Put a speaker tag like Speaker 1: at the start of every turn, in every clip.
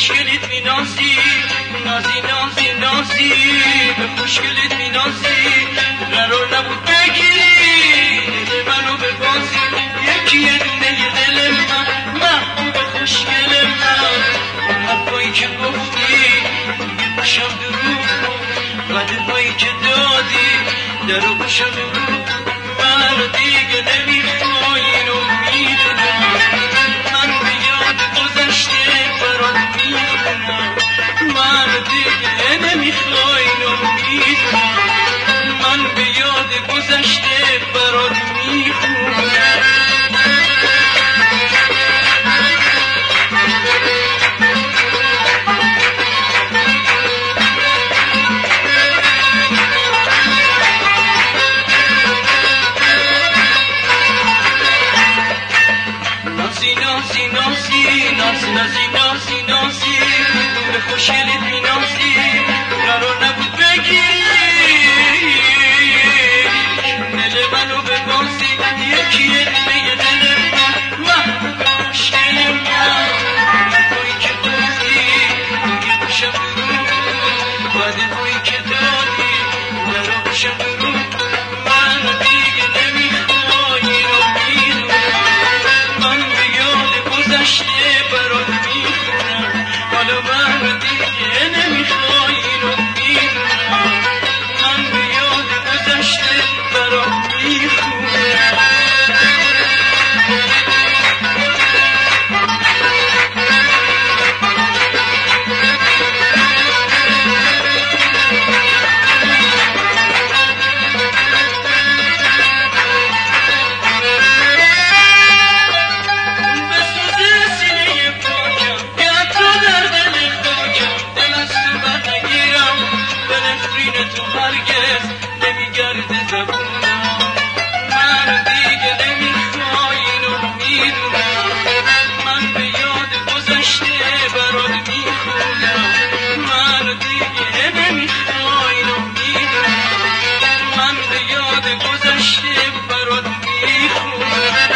Speaker 1: خوشگلیت مینازی نازی نازی نازی به خوشگلیت مینازی قرار نبود بگیری دل منو به بازی یکی یه دونه دل محبوب خوشگل من اون حرفایی که گفتی دیگه گوشم دروغ وعده‌هایی که دادی درو گوشم دروغ منو دیگه نمیخوای اینو میدونم من به یاد گذشته برات میخونم منو دیگه نمیخوای اینو میدونم من به یاد گذشته برات میخونم نازی نازی نازی به خوشگلیت مینازی قرار نبود بگیری دل منو به بازی یکی یه دل محبوب خوشگل من حرفایی که گفتی دیگه گوشم دروغ وعده‌هایی که دادی درو گوشم دروغ منو دیگه نمیخوای اینو میدونم من به یاد گذشته برات میخونم حالا من دیگه نمیخوای اینو میدونم من به یاد گذشته برات میخونم تو هرگز نمیگرده زبونم من دیگه نمیخوای اینو میدونم من به یاد گذشته برات میخونم من دیگه نمیخوای اینو میدونم من به یاد گذشته برات میخونم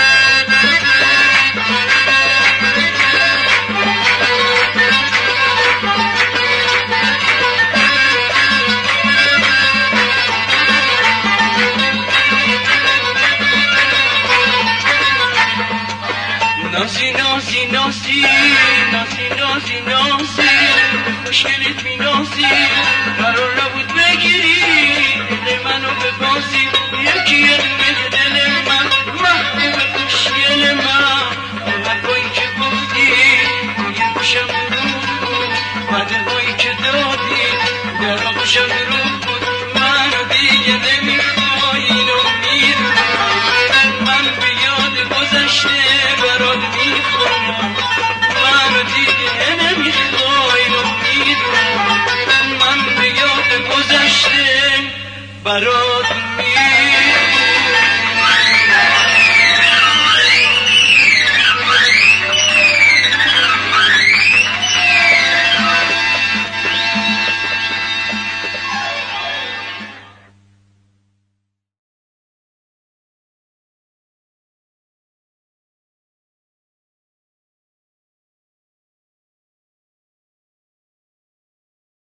Speaker 1: نازی نازی نازی نازی نازی نازی خوشگلیت مینازی قرار نبود بگیری دل منو به بازی یکی یه دونه دل من محبوب خوشگل من اون حرفایی که گفتی دیگه گوشم دروغ بود وعده‌هایی که دادی درو گوشم دروغ بود منو دیگه نمیخوای اینو میدونم من به یاد گذشته برات میخونم من دیگه نمیخوای اینو میدونم من به یاد گذشته برات